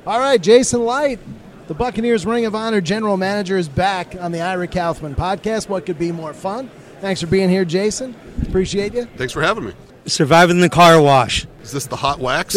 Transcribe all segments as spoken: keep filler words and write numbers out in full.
All right, Jason Licht, the Buccaneers Ring of Honor General Manager, is back on the Ira Kaufman podcast. What could be more fun? Thanks for being here, Jason. Appreciate you. Thanks for having me. Surviving the car wash. Is this the hot wax?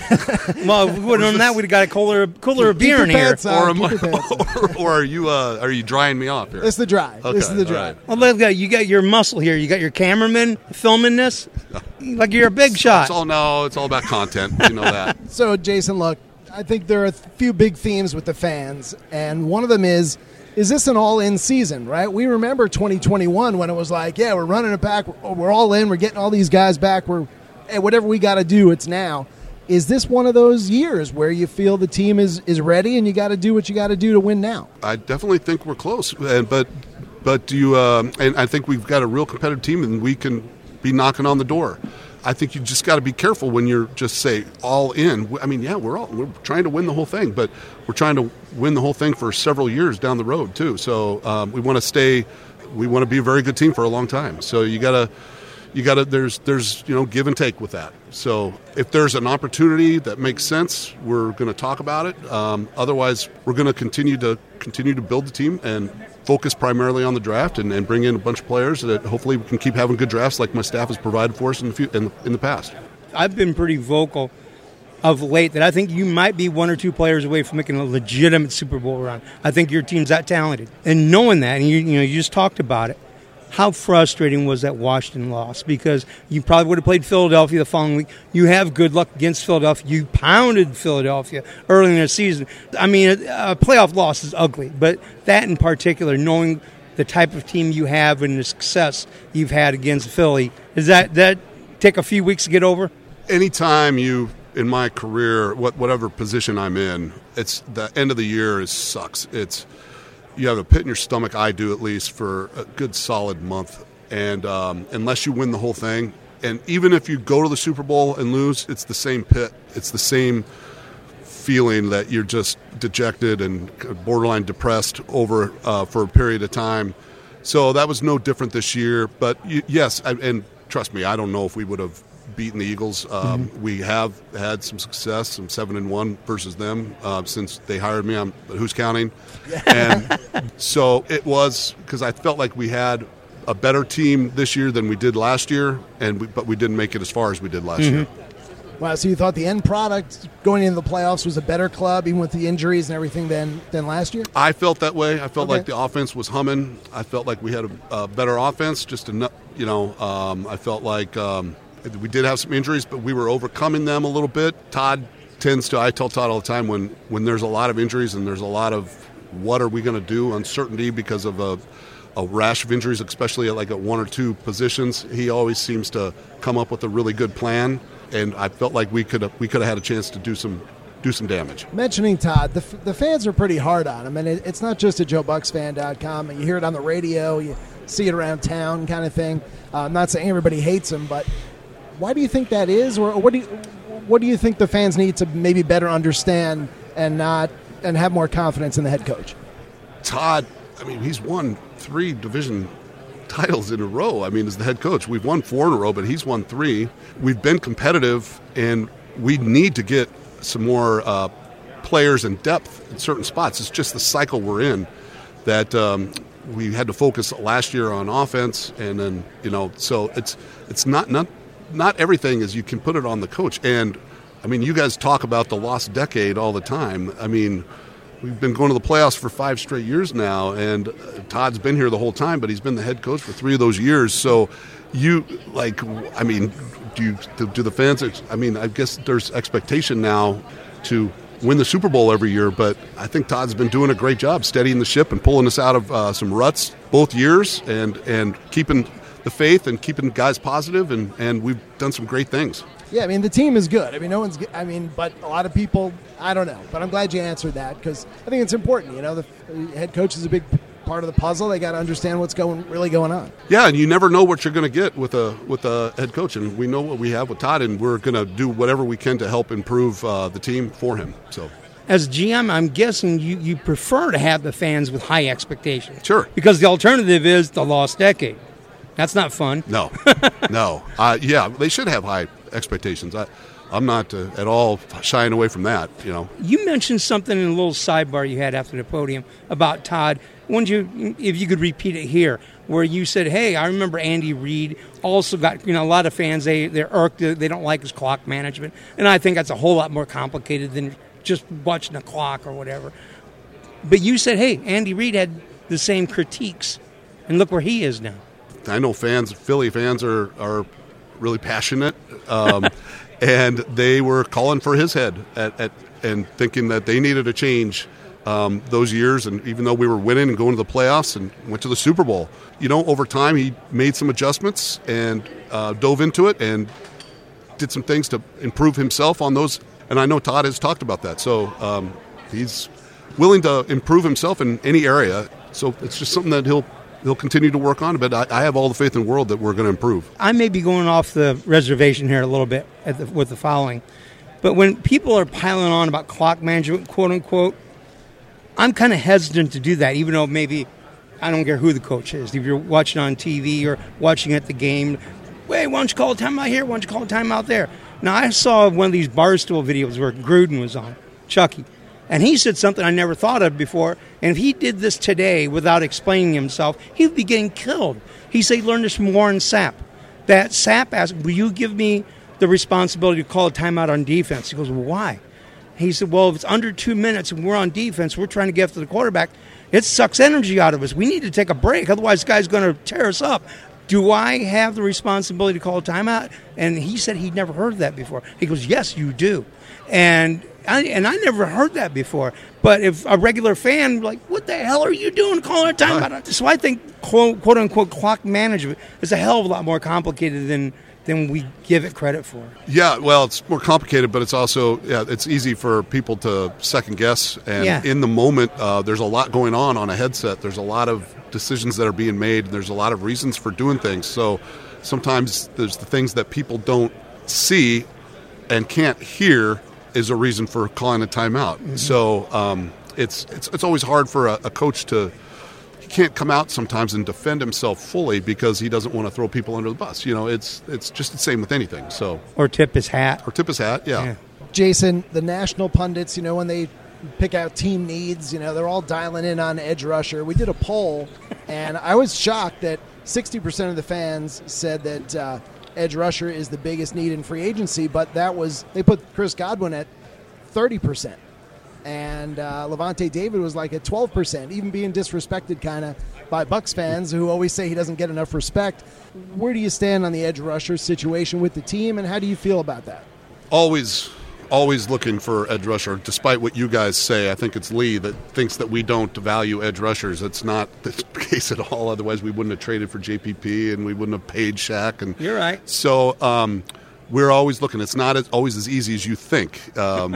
Well, if we would have known that, we'd have got a cooler, cooler of beer in here. Or, am I, or, or are you uh, are you drying me off here? This is the dry. Okay, this is the dry. right. Well, look, you got your muscle here. You got your cameraman filming this. Like you're a big shot. It's all no. It's all about content. You know that. So, Jason, look, I think there are a few big themes with the fans, and one of them is, is this an all-in season, right? We remember twenty twenty-one when it was like, yeah, we're running it back, we're all in, we're getting all these guys back, we're hey, whatever we got to do, it's now. Is this one of those years where you feel the team is, is ready and you got to do what you got to do to win now? I definitely think we're close, and but but do you? Uh, and I think we've got a real competitive team, and we can be knocking on the door. I think you just got to be careful when you're just say all in. I mean, yeah, we're all we're trying to win the whole thing, but we're trying to win the whole thing for several years down the road too. So um, we want to stay. We want to be a very good team for a long time. So you gotta, you gotta. There's there's you know give and take with that. So if there's an opportunity that makes sense, we're going to talk about it. Um, otherwise, we're going to continue to continue to build the team and focus primarily on the draft and, and bring in a bunch of players that hopefully we can keep having good drafts like my staff has provided for us in the, few, in, in the past. I've been pretty vocal of late that I think you might be one or two players away from making a legitimate Super Bowl run. I think your team's that talented. And knowing that, and you, you know, you just talked about it, how frustrating was that Washington loss? Because you probably would have played Philadelphia the following week. You have good luck against Philadelphia. You pounded Philadelphia early in the season. I mean, a, a playoff loss is ugly, but that in particular, knowing the type of team you have and the success you've had against Philly, does that, that take a few weeks to get over? Anytime you, in my career, what, whatever position I'm in, it's the end of the year is sucks. It's you have a pit in your stomach, I do at least, for a good solid month. And um, unless you win the whole thing, and even if you go to the Super Bowl and lose, it's the same pit. It's the same feeling that you're just dejected and borderline depressed over uh, for a period of time. So that was no different this year. But you, yes, I, and trust me, I don't know if we would have beaten the Eagles. Um, mm-hmm. We have had some success, some seven and one versus them uh, since they hired me. I'm, who's counting? And so it was because I felt like we had a better team this year than we did last year, and we, but we didn't make it as far as we did last mm-hmm. year. Wow, so you thought the end product going into the playoffs was a better club, even with the injuries and everything, than than last year? I felt that way. I felt okay. like the offense was humming. I felt like we had a, a better offense. Just enough, you know. Um, I felt like um, we did have some injuries, but we were overcoming them a little bit. Todd tends to. I tell Todd all the time when when there's a lot of injuries and there's a lot of what are we going to do uncertainty because of a. a rash of injuries, especially at like at one or two positions. He always seems to come up with a really good plan, and I felt like we could have we could have had a chance to do some do some damage. Mentioning Todd, the, the fans are pretty hard on him, and it, it's not just at Joe Bucks Fan dot com. You hear it on the radio, you see it around town, kind of thing. Uh, I'm not saying everybody hates him, but why do you think that is, or what do you what do you think the fans need to maybe better understand and not and have more confidence in the head coach? Todd, I mean, he's won three division titles in a row. I mean, as the head coach, we've won four in a row, but he's won three. We've been competitive, and we need to get some more uh, players and depth in certain spots. It's just the cycle we're in that um, we had to focus last year on offense, and then you know, so it's it's not not not everything is you can put it on the coach. And I mean, you guys talk about the lost decade all the time. I mean. We've been going to the playoffs for five straight years now, and Todd's been here the whole time, but he's been the head coach for three of those years. So you, like, I mean, do you, do, do the fans, I mean, I guess there's expectation now to win the Super Bowl every year, but I think Todd's been doing a great job steadying the ship and pulling us out of uh, some ruts both years and, and keeping the faith and keeping guys positive, and, and we've done some great things. Yeah, I mean, the team is good. I mean, no one's – I mean, but a lot of people – I don't know. But I'm glad you answered that because I think it's important. You know, the head coach is a big part of the puzzle. They got to understand what's going really going on. Yeah, and you never know what you're going to get with a with a head coach. And we know what we have with Todd, and we're going to do whatever we can to help improve uh, the team for him. So, as G M, I'm guessing you, you prefer to have the fans with high expectations. Sure. Because the alternative is the lost decade. That's not fun. No, no. Uh, yeah, they should have high expectations. I, I'm not uh, at all shying away from that. You know, you mentioned something in a little sidebar you had after the podium about Todd. Wouldn't you, if you could repeat it here, where you said, "Hey, I remember Andy Reid also got, you know, a lot of fans they they're irked, they don't like his clock management," and I think that's a whole lot more complicated than just watching a clock or whatever. But you said, "Hey, Andy Reid had the same critiques, and look where he is now." I know fans, Philly fans are are really passionate, um, and they were calling for his head at, at and thinking that they needed a change. Um, those years, and even though we were winning and going to the playoffs and went to the Super Bowl, you know, over time he made some adjustments and uh, dove into it and did some things to improve himself on those. And I know Todd has talked about that, so um, he's willing to improve himself in any area. So it's just something that he'll he'll continue to work on. But I, I have all the faith in the world that we're going to improve. I may be going off the reservation here a little bit at the, with the following, but when people are piling on about clock management, quote unquote, I'm kind of hesitant to do that, even though maybe I don't care who the coach is. If you're watching on T V or watching at the game, wait, why don't you call a timeout here? Why don't you call a timeout there? Now, I saw one of these Barstool videos where Gruden was on, Chucky, and he said something I never thought of before, and if he did this today without explaining himself, he would be getting killed. He said he learned this from Warren Sapp. That Sapp asked, will you give me the responsibility to call a timeout on defense? He goes, well, why? He said, well, if it's under two minutes and we're on defense, we're trying to get after the quarterback, it sucks energy out of us. We need to take a break. Otherwise, this guy's going to tear us up. Do I have the responsibility to call a timeout? And he said he'd never heard that before. He goes, yes, you do. And I, and I never heard that before. But if a regular fan, like, what the hell are you doing calling a timeout? So I think, quote, quote unquote, clock management is a hell of a lot more complicated than than we give it credit for. Yeah, well, it's more complicated, but it's also, yeah, it's easy for people to second guess. And yeah. in the moment, uh, there's a lot going on on a headset. There's a lot of decisions that are being made, and there's a lot of reasons for doing things. So sometimes there's the things that people don't see and can't hear is a reason for calling a timeout. Mm-hmm. So um, it's, it's it's always hard for a, a coach to, he can't come out sometimes and defend himself fully because he doesn't want to throw people under the bus. You know, it's it's just the same with anything. So or tip his hat. Or tip his hat, yeah. yeah. Jason, the national pundits, you know, when they pick out team needs, you know, they're all dialing in on edge rusher. We did a poll, and I was shocked that sixty percent of the fans said that uh, edge rusher is the biggest need in free agency, but that was, they put Chris Godwin at thirty percent. And uh, Levante David was like at twelve percent, even being disrespected kind of by Bucs fans who always say he doesn't get enough respect. Where do you stand on the edge rusher situation with the team, and how do you feel about that? Always, always looking for edge rusher, despite what you guys say. I think it's Lee that thinks that we don't value edge rushers. It's not the case at all. Otherwise, we wouldn't have traded for J P P, and we wouldn't have paid Shaq. And you're right. So um, we're always looking. It's not as, always as easy as you think. Um,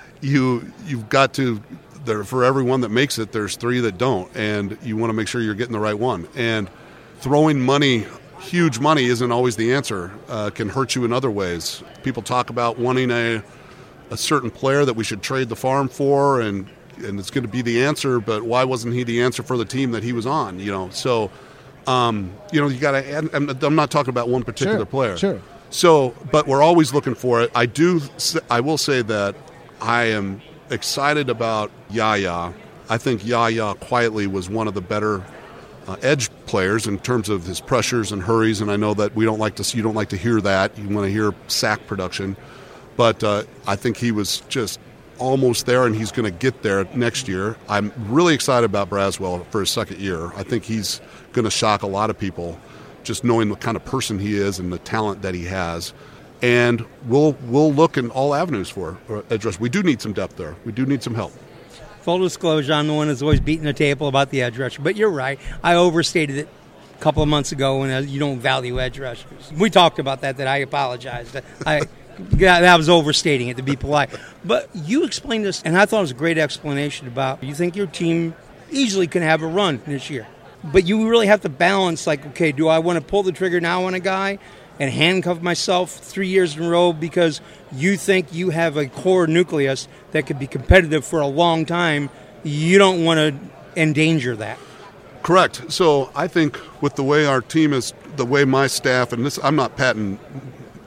You you've got to there for everyone that makes it. There's three that don't, and you want to make sure you're getting the right one. And throwing money, huge money, isn't always the answer. Uh, can hurt you in other ways. People talk about wanting a a certain player that we should trade the farm for, and and it's going to be the answer. But why wasn't he the answer for the team that he was on? You know, so um, you know you got to. I'm, I'm not talking about one particular sure, player. Sure. So, but we're always looking for it. I do. I will say that I am excited about Yaya. I think Yaya quietly was one of the better uh, edge players in terms of his pressures and hurries, and I know that we don't like to see, you don't like to hear that. You want to hear sack production. But uh, I think he was just almost there, and he's going to get there next year. I'm really excited about Braswell for his second year. I think he's going to shock a lot of people just knowing what kind of person he is and the talent that he has. And we'll we'll look in all avenues for edge rush. We do need some depth there. We do need some help. Full disclosure, I'm the one who's always beating the table about the edge rusher. But you're right. I overstated it a couple of months ago when you don't value edge rushers. We talked about that, that I apologized. I yeah, that was overstating it, to be polite. But you explained this, and I thought it was a great explanation about you think your team easily can have a run this year. But you really have to balance, like, okay, do I want to pull the trigger now on a guy and handcuff myself three years in a row because you think you have a core nucleus that could be competitive for a long time? You don't want to endanger that. Correct. So I think with the way our team is, the way my staff, and this, I'm not patting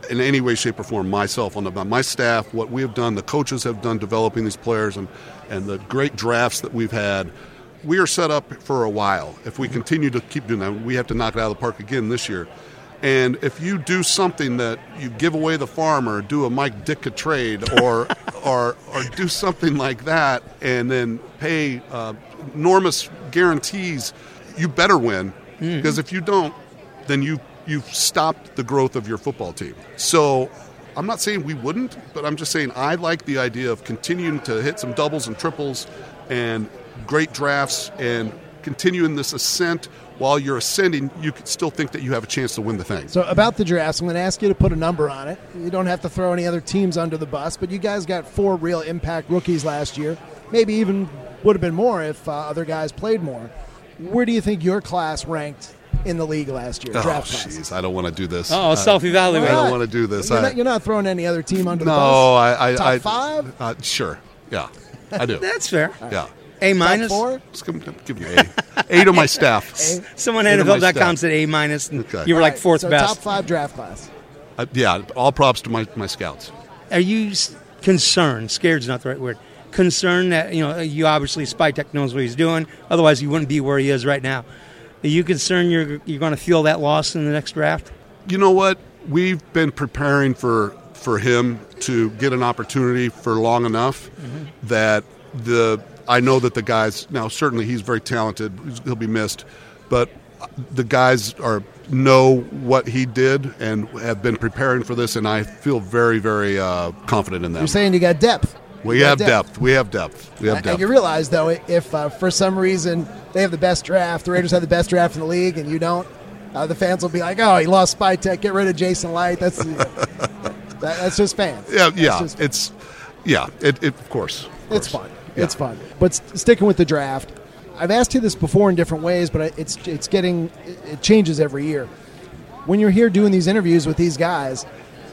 in any way, shape, or form myself on the my staff, what we have done, the coaches have done developing these players, and, and the great drafts that we've had. We are set up for a while. If we continue to keep doing that, we have to knock it out of the park again this year. And if you do something that you give away the farm or do a Mike Ditka trade or or or do something like that and then pay uh, enormous guarantees, you better win. Mm. Because if you don't, then you, you've stopped the growth of your football team. So I'm not saying we wouldn't, but I'm just saying I like the idea of continuing to hit some doubles and triples and great drafts and continuing this ascent. While you're ascending, you could still think that you have a chance to win the thing. So about the drafts, I'm going to ask you to put a number on it. You don't have to throw any other teams under the bus, but you guys got four real impact rookies last year. Maybe even would have been more if uh, other guys played more. Where do you think your class ranked in the league last year? Oh, draft class? Jeez, I don't want to do this. Oh, uh, self-evaluate. I don't want to do this. You're, I, not, you're not throwing any other team under no, the bus? No, I, I... Top I, five? Uh, sure, yeah, I do. That's fair. Yeah. A minus? Top four? Just give, give me A. A to my staff. A. Someone at N F L dot com said A minus, and Okay. you were All like right, fourth so best. top five draft class. Uh, yeah, all props to my, my scouts. Are you s- concerned? Scared's not the right word. Concerned that, you know, you obviously Spytek knows what he's doing. Otherwise, he wouldn't be where he is right now. Are you concerned you're you're going to feel that loss in the next draft? You know what? We've been preparing for for him to get an opportunity for long enough mm-hmm. that the I know that the guys now certainly he's very talented. He'll be missed, but the guys are know what he did and have been preparing for this, and I feel very very uh, confident in them. You're saying you got depth. We You have got depth. We have depth. We have And depth. you realize, though, if uh, for some reason they have the best draft, the Raiders have the best draft in the league, and you don't, uh, the fans will be like, "Oh, he lost Spytek. Get rid of Jason Light." That's that, that's just fans. Yeah, That's yeah. just It's yeah. It, it of course. Of It's course. fun. Yeah. It's fun. But st- sticking with the draft, I've asked you this before in different ways, but it's it's getting it changes every year. When you're here doing these interviews with these guys,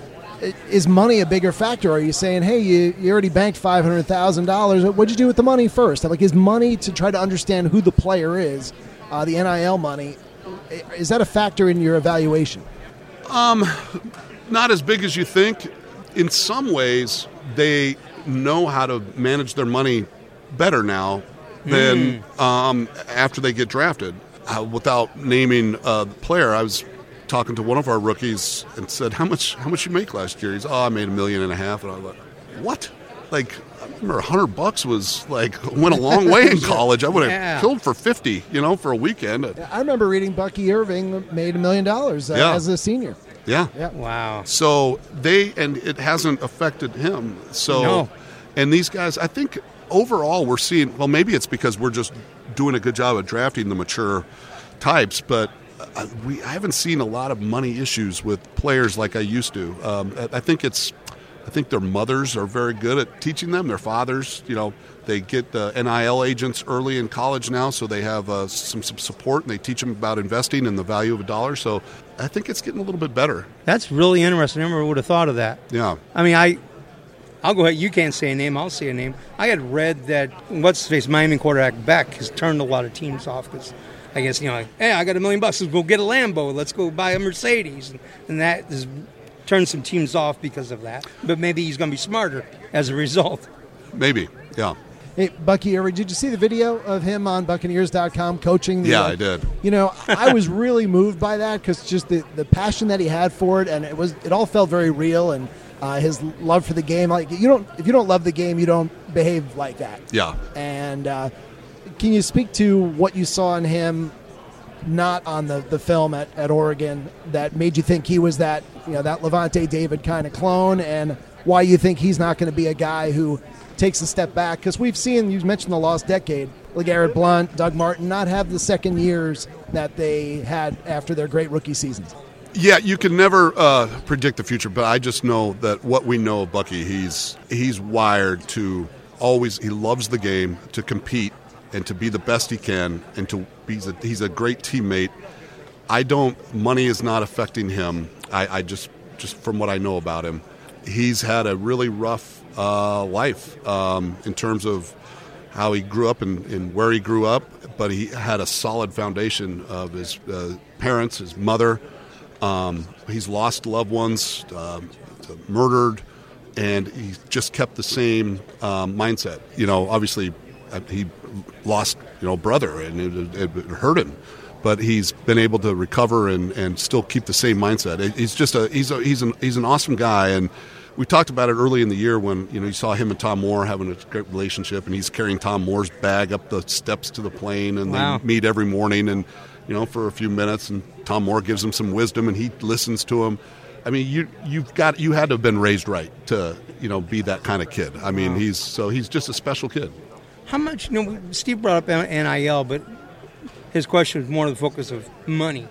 is money a bigger factor? Are you saying, hey, you, you already banked five hundred thousand dollars. What'd you do with the money first? Like, is money to try to understand who the player is, uh, the N I L money, is that a factor in your evaluation? Um, not as big as you think. In some ways, they know how to manage their money better now than mm. um, after they get drafted. Uh, without naming uh, the player, I was talking to one of our rookies and said, how much how much you make last year? He's, oh, I made a million and a half. And I was like, what? Like, I remember a hundred bucks was like, went a long way in college. I would have yeah. killed for fifty, you know, for a weekend. I remember reading Bucky Irving made a million dollars uh, Yeah. as a senior. Yeah. Yeah. Wow. So they, and it hasn't affected him. So, No. and these guys, I think overall we're seeing, well, maybe it's because we're just doing a good job of drafting the mature types, but uh, we I haven't seen a lot of money issues with players like I used to. Um, I, I think it's, I think their mothers are very good at teaching them. Their fathers, you know, they get the N I L agents early in college now, so they have uh, some, some support, and they teach them about investing and the value of a dollar. So I think it's getting a little bit better. That's really interesting. I never would have thought of that. Yeah. I mean, I, I'll go ahead. You can't say a name. I'll say a name. I had read that what's his face Miami quarterback Beck has turned a lot of teams off because I guess you know, like, hey, I got a million bucks. Let's go get a Lambo. Let's go buy a Mercedes, and, and that has turned some teams off because of that. But maybe he's going to be smarter as a result. Maybe. Yeah. Hey, Bucky Irving, did you see the video of him on Buccaneers dot com coaching? The, Yeah, uh, I did. You know, I was really moved by that because just the, the passion that he had for it, and it was it all felt very real, and uh, his love for the game. Like you don't, if you don't love the game, you don't behave like that. Yeah. And uh, can you speak to what you saw in him, not on the, the film at, at Oregon, that made you think he was that you know that Levante David kind of clone, and why you think he's not going to be a guy who takes a step back? Because we've seen, you mentioned the lost decade, LeGarrette Blount, Doug Martin, not have the second years that they had after their great rookie seasons. Yeah, you can never uh, predict the future, but I just know that what we know of Bucky, he's he's wired to always, he loves the game, to compete, and to be the best he can, and to he's a, he's a great teammate. I don't, money is not affecting him. I, I just, just from what I know about him, he's had a really rough uh, life um, in terms of how he grew up and, and where he grew up, but he had a solid foundation of his uh, parents, his mother, Um, he's lost loved ones, um, murdered, and he just kept the same um, mindset. You know, obviously, uh, he lost, you know, brother, and it, it, it hurt him. But he's been able to recover and, and still keep the same mindset. He's just a he's a, he's an he's an awesome guy, and we talked about it early in the year when you know you saw him and Tom Moore having a great relationship, and he's carrying Tom Moore's bag up the steps to the plane, and wow. they meet every morning, and you know for a few minutes, and Tom Moore gives him some wisdom, and he listens to him. I mean, you you've got you had to have been raised right to you know be that kind of kid. I mean, wow. he's so he's just a special kid. How much? You know, Steve brought up N I L, but his question was more the focus of money.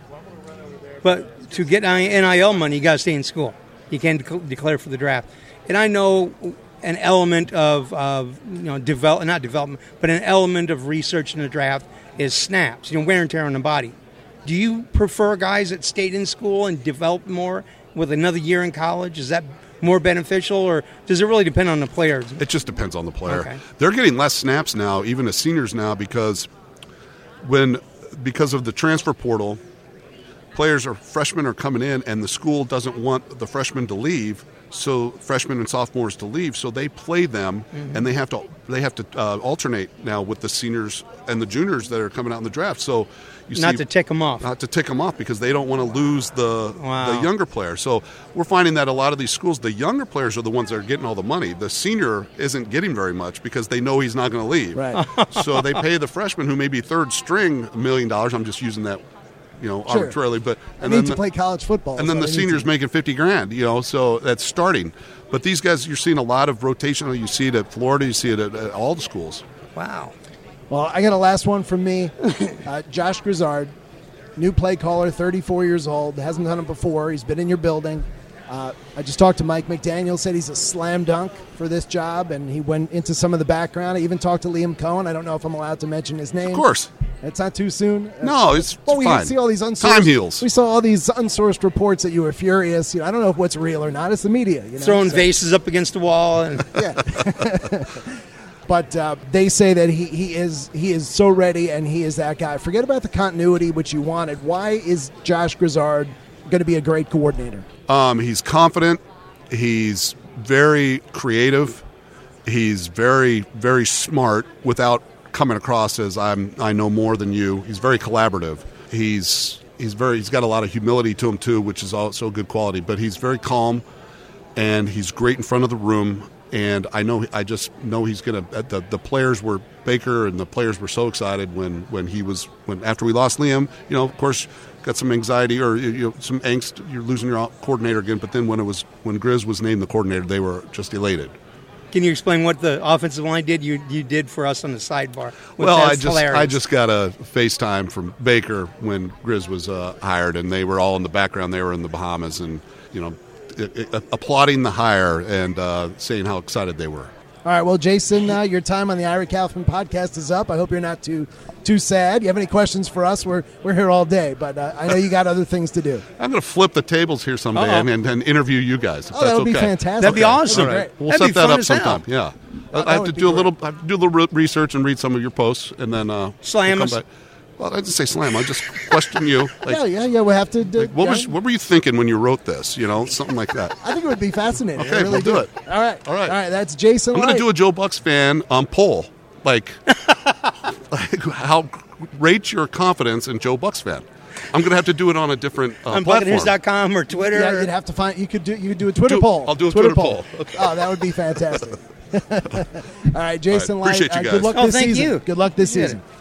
But to get N I L money, you got to stay in school. You can't de- declare for the draft. And I know an element of, of you know, develop not development, but an element of research in the draft is snaps, you know, wear and tear on the body. Do you prefer guys that stayed in school and developed more with another year in college? Is that more beneficial, or does it really depend on the player? It just depends on the player. Okay. They're getting less snaps now, even as seniors now, because when because of the transfer portal, players or freshmen are coming in, and the school doesn't want the freshmen to leave, so freshmen and sophomores to leave, so they play them, mm-hmm. and they have to they have to uh, alternate now with the seniors and the juniors that are coming out in the draft. So you not see, to tick them off, not to tick them off, because they don't want to lose the wow. the younger player. So we're finding that a lot of these schools, the younger players are the ones that are getting all the money. The senior isn't getting very much because they know he's not going to leave. Right. So they pay the freshman, who may be third string, a million dollars. I'm just using that. You know, sure. arbitrarily, but and I need then to the, play college football, and then so the seniors making fifty grand. You know, so that's starting. But these guys, you're seeing a lot of rotation. You see it at Florida. You see it at, at all the schools. Wow. Well, I got a last one from me. uh, Josh Grizzard, new play caller, thirty-four years old, hasn't done it before. He's been in your building. Uh, I just talked to Mike McDaniel, said he's a slam dunk for this job, and he went into some of the background. I even talked to Liam Cohen. I don't know if I'm allowed to mention his name. Of course. It's not too soon. No, it's well, we fine. see all these unsourced, Time heals. We saw all these unsourced reports that you were furious. You know, I don't know if what's real or not. It's the media. You know? Throwing so, vases up against the wall. And yeah. But uh, they say that he, he is he is so ready, and he is that guy. Forget about the continuity, which you wanted. Why is Josh Grizzard going to be a great coordinator? Um, he's confident. He's very creative. He's very, very smart without coming across as I'm I know more than you. He's very collaborative. He's he's very he's got a lot of humility to him too, which is also a good quality. But he's very calm, and he's great in front of the room. And I know I just know he's gonna. The the players were Baker, and the players were so excited when, when he was when after we lost Liam. You know, of course, got some anxiety or you know, some angst. You're losing your coordinator again. But then when it was when Grizz was named the coordinator, they were just elated. Can you explain what the offensive line did? You you did for us on the sidebar. Well, I That's just hilarious. I just got a FaceTime from Baker when Grizz was uh, hired, and they were all in the background. They were in the Bahamas, and you know. It, it, applauding the hire and uh, saying how excited they were. All right, well, Jason, uh, your time on the Ira Kaufman podcast is up. I hope you're not too too sad. You have any questions for us? We're we're here all day, but uh, I know you got other things to do. I'm going to flip the tables here someday and, and, and interview you guys. If oh, that's that would okay. be fantastic. That'd be awesome. All right. We'll That'd set be that fun up as hell. sometime. Yeah, Oh, I have to would be do a great. little. I have to do a little research and read some of your posts, and then uh, Slam we'll us. come back. Well, I didn't say slam. I just question you. Like, yeah, yeah, yeah. We have to. Do, like, what yeah. was what were you thinking when you wrote this? You know, something like that. I think it would be fascinating. Okay, I really we'll do it. All right, All right. all right. That's Jason. I'm going to Light. do a Joe Bucks fan um, poll. Like, like, how rate your confidence in Joe Bucks fan? I'm going to have to do it on a different uh, on platform. Buccaneers dot com or Twitter. Yeah, you'd have to find. You could do. You could do a Twitter Do- poll. I'll do a Twitter poll. Okay. Oh, that would be fantastic. All right, Jason. All right, appreciate Light, you uh, guys. good luck Oh, this thank season. you. Good luck this You did season. it.